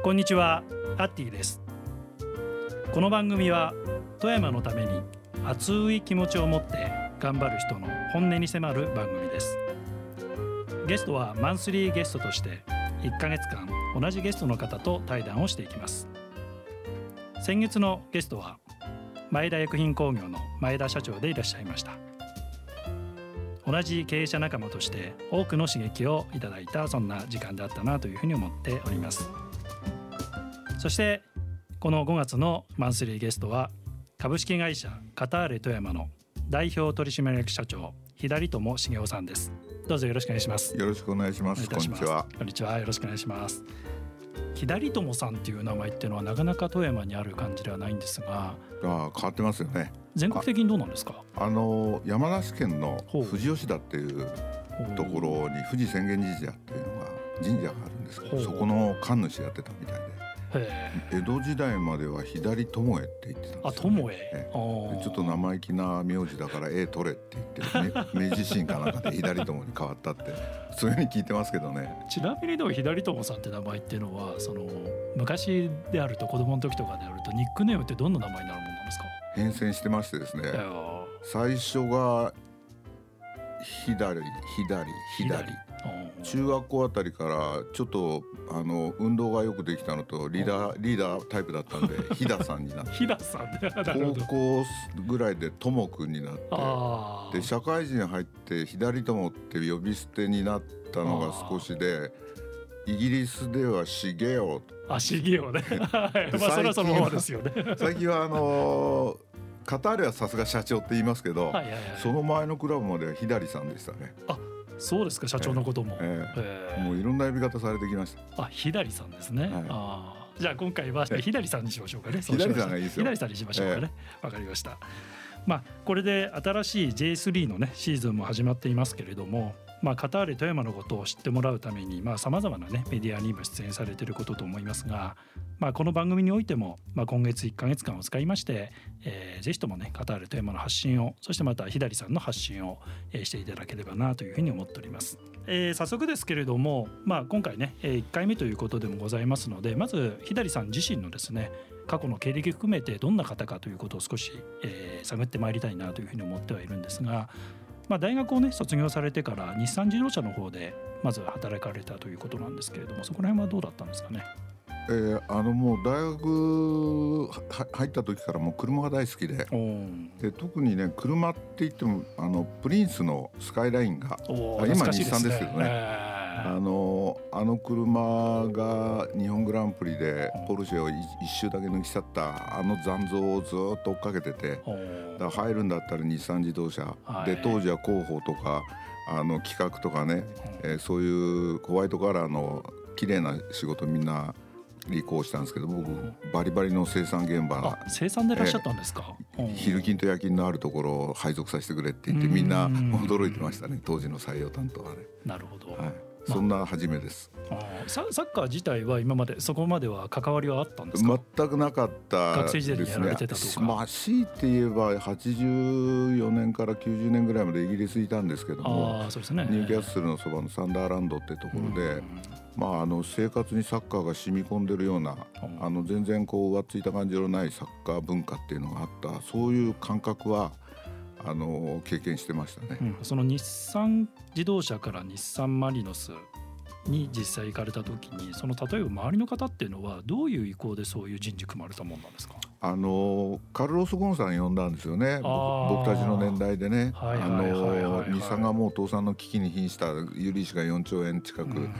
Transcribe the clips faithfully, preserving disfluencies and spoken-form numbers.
こんにちは、アッティです。この番組は富山のために熱い気持ちを持って頑張る人の本音に迫る番組です。ゲストはマンスリーゲストとしていっかげつかん同じゲストの方と対談をしていきます。先月のゲストは前田薬品工業の前田社長でいらっしゃいました。同じ経営者仲間として多くの刺激をいただいたそんな時間であったなというふうに思っております。そしてこのごがつのマンスリーゲストは株式会社カターレ富山の代表取締役社長左友茂雄さんです。どうぞよろしくお願いします。 よろしくお願いします。こんにちは。 こんにちは、よろしくお願いします。左友さんっていう名前っていうのはなかなか富山にある感じではないんですが、 あ変わってますよね。 全国的にどうなんですか？ あの山梨県の富士吉田っていうところに富士浅間神社っていうのが神社があるんですけど、そこの神主やってたみたいで、江戸時代までは左友江って言ってたんですよ、ね、 あ、友江、 ええ、ちょっと生意気な名字だから「え取れ」って言って明治維新かなんかで左友に変わったってそういうふうに聞いてますけどね。 ちなみにでも左友さんって名前っていうのはその昔であると子供の時とかであるとニックネームってどんな名前になるものなんですか？ 変遷してましてですね、最初が左左左中学校あたりからちょっとあの運動がよくできたのとリーダーリーダータイプだったんで飛騨さんになって飛騨さんで高校ぐらいで友くんになってで社会人入って左友って呼び捨てになったのが少しでイギリスではシゲオあシゲオねまあそれはそのままですよね最近はあのカターレはさすが社長って言いますけど、はいはいはい、その前のクラブまでは左さんでしたね。 あそうですか、社長のことも、 えーえー、もういろんな呼び方されてきました。 あ、左さんですね、はい、あじゃあ今回は左さんにしましょうかね。 左さんがいいですよ。 左さんにしましょうかね。わ、えー、かりました。まあこれで新しい ジェイスリー のねシーズンも始まっていますけれども、まあ、カターレ富山のことを知ってもらうためにさまざ、まな、ね、メディアにも出演されていることと思いますが、まあ、この番組においても、まあ、今月いっかげつかんを使いまして、えー、ぜひともねカターレ富山の発信を、そしてまた左さんの発信を、えー、していただければなというふうに思っております。えー、早速ですけれども、まあ、今回ねいっかいめということでもございますので、まず左さん自身のですね過去の経歴含めてどんな方かということを少し、えー、探ってまいりたいなというふうに思ってはいるんですが、まあ、大学をね卒業されてから日産自動車の方でまず働かれたということなんですけれども、そこら辺はどうだったんですかね？ えー、あのもう大学入った時からもう車が大好き で, で特にね車って言ってもあのプリンスのスカイラインが今日産ですけどね、あのあの車が日本グランプリでポルシェを一周だけ抜き去ったあの残像をずっと追っかけてて、だから入るんだったら日産自動車で、当時は広報とかあの企画とかね、えー、そういうホワイトカラーの綺麗な仕事みんな履行したんですけど、僕バリバリの生産現場、 生産でいらっしゃったんですか？ えー、昼勤と夜勤のあるところを配属させてくれって言ってみんな驚いてましたね、当時の採用担当はね。 なるほど、 はい、そんな初めです。 あサッカー自体は今までそこまでは関わりはあったんですか？ 全くなかったですね。学生時代にやられてたとか、まあ、強いて言えばはちじゅうよねんからきゅうじゅうねんぐらいまでイギリスいたんですけども、 あそうですね、 ニューキャッスルのそばのサンダーランドってところで、まあ、あの生活にサッカーが染み込んでるような、あの全然こう浮ついた感じのないサッカー文化っていうのがあった、そういう感覚はあの経験してましたね、うん、 その日産自動車から日産マリノスに実際行かれた時に、その例えば周りの方っていうのはどういう意向でそういう人事組まれたもんなんですか？あのカルロス・ゴンさん呼んだんですよね。僕たちの年代でね、日産がもう倒産の危機に瀕した、有利子がよんちょうえん近くなった、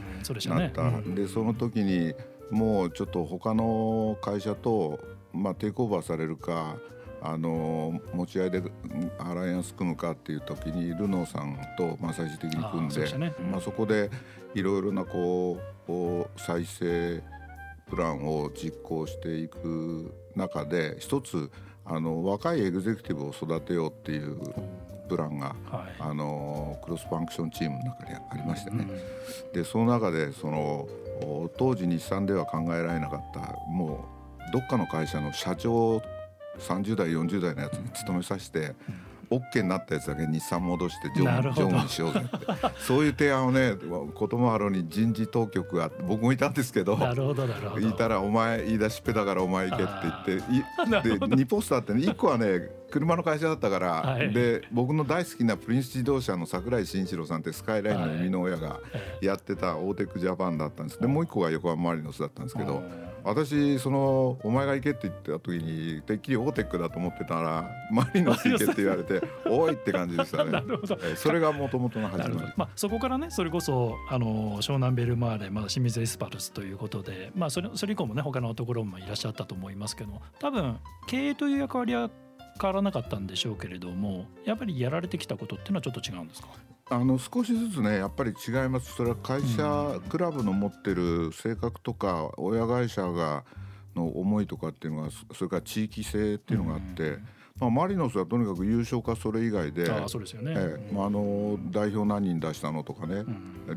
うん、でその時にもうちょっと他の会社と、まあ、テイクオーバーされるかあの持ち合いでアライアンス組むかっていう時にルノーさんと、まあ、最終的に組ん で, そ, ね、うんまあ、そこでいろいろなこう再生プランを実行していく中で、一つあの若いエグゼクティブを育てようっていうプランが、はい、あのクロスファンクションチームの中にありましてね、うん、でその中でその当時日産では考えられなかったもうどっかの会社の社長さんじゅうだいよんじゅうだいのやつに勤めさせて、 OK になったやつだけ日産戻して常務にしようぜってそういう提案をねこともあろうに人事当局が僕もいたんですけど、 なるほどなるほど、 いたらお前言い出しっぺだからお前行けって言っていでにポスターってねいっこはね車の会社だったから、はい、で僕の大好きなプリンス自動車の櫻井慎一郎さんってスカイラインの生みの親がやってたオーテックジャパンだったんです。でもういっこが横浜マリノスだったんですけど、私そのお前が行けって言った時にてっきりオーテックだと思ってたらマリノス行けって言われておいって感じでしたね。なるほど、それがもともとの始まり、 まあ、そこからねそれこそあの湘南ベルマーレ、まあ、清水エスパルスということで、まあ、それそれ以降もね他のところもいらっしゃったと思いますけど、多分経営という役割は変わらなかったんでしょうけれども、やっぱりやられてきたことっていうのはちょっと違うんですか？ あの少しずつねやっぱり違います。それは会社、うん、クラブの持ってる性格とか親会社がの思いとかっていうのが、それから地域性っていうのがあって、うん、まあ、マリノスはとにかく優勝かそれ以外で、 あ、そうですよね、 えーまあ、あの代表何人出したのとかね、うん、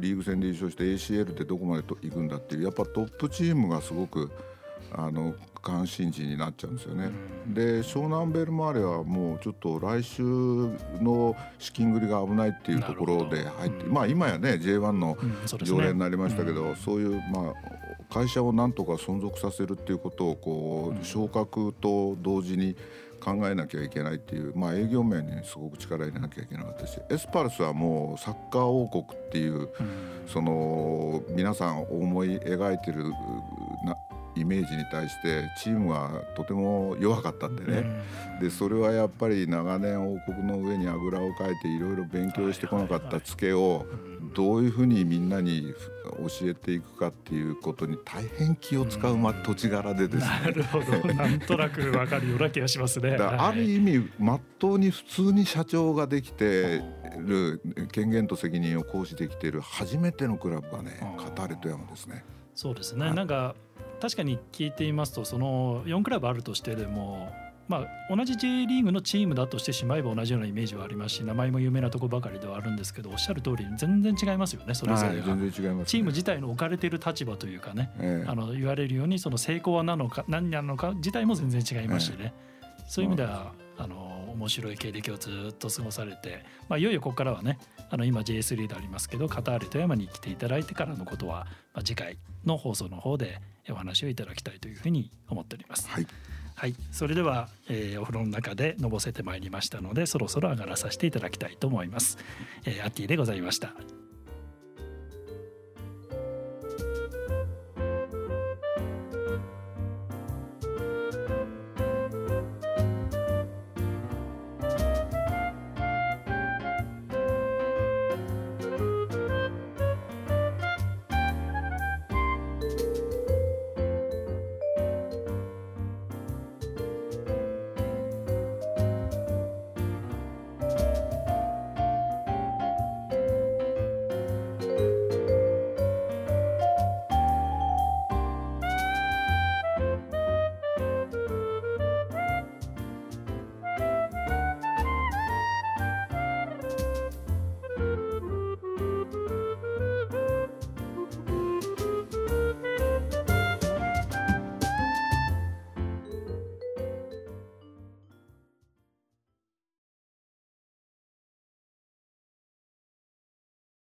リーグ戦で優勝して エーシーエル ってどこまでと行くんだっていう、やっぱトップチームがすごくあの関心事になっちゃうんですよね、うん、で湘南ベルマーレはもうちょっと来週の資金繰りが危ないっていうところで入って、うん、まあ今やね ジェイワン の常連になりましたけど、うん、そういうまあ会社をなんとか存続させるっていうことをこう昇格と同時に考えなきゃいけないっていう、まあ、営業面にすごく力入れなきゃいけなかったし、エスパルスはもうサッカー王国っていう、うん、その皆さん思い描いてるなイメージに対してチームはとても弱かったんでね、うん、でそれはやっぱり長年王国の上にあぐらをかいていろいろ勉強してこなかったツケをどういうふうにみんなに教えていくかっていうことに大変気を使う、ま、土地柄でですね、 なるほど、なんとなく分かるような気がしますね。 だある意味まっとうに普通に社長ができてる、権限と責任を行使できている初めてのクラブがねカターレ富山ですね。 そうですね、なんか確かに聞いていますと、そのよんクラブあるとしてでも、まあ、同じ J リーグのチームだとしてしまえば同じようなイメージはありますし、名前も有名なところばかりではあるんですけど、おっしゃる通り全然違いますよね、それぞれが、はい、全然違いますね。チーム自体の置かれている立場というかね、ええ、あの言われるようにその成功は何なのか何なのか自体も全然違いますしね、ええ、そういう意味ではあの面白い経歴をずっと過ごされて、まあ、いよいよここからはね、あの今 ジェイスリー でありますけどカターレ富山に来ていただいてからのことは、まあ、次回の放送の方でお話をいただきたいというふうに思っております。 はい、 はい、それでは、えー、お風呂の中でのぼせてまいりましたので、そろそろ上がらさせていただきたいと思います。えー、アッティでございました。